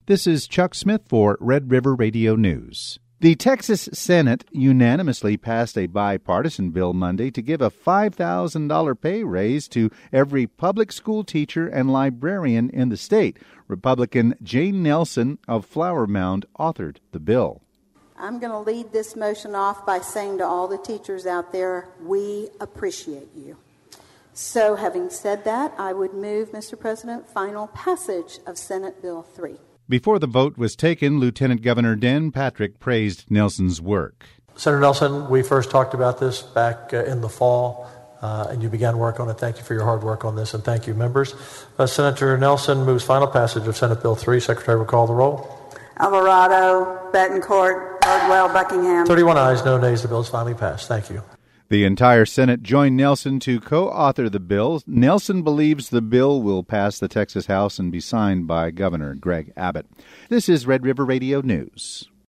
This is Chuck Smith for Red River Radio News. The Texas Senate unanimously passed a bipartisan bill Monday to give a $5,000 pay raise to every public school teacher and librarian in the state. Republican Jane Nelson of Flower Mound authored the bill. I'm going to lead this motion off by saying to all the teachers out there, we appreciate you. So having said that, I would move, Mr. President, final passage of Senate Bill 3. Before the vote was taken, Lieutenant Governor Dan Patrick praised Nelson's work. Senator Nelson, we first talked about this back in the fall, and you began work on it. Thank you for your hard work on this, and thank you, members. Senator Nelson moves final passage of Senate Bill 3. Secretary will call the roll. Alvarado, Betancourt, Cardwell, Buckingham. 31 ayes, no nays. The bill is finally passed. Thank you. The entire Senate joined Nelson to co-author the bill. Nelson believes the bill will pass the Texas House and be signed by Governor Greg Abbott. This is Red River Radio News.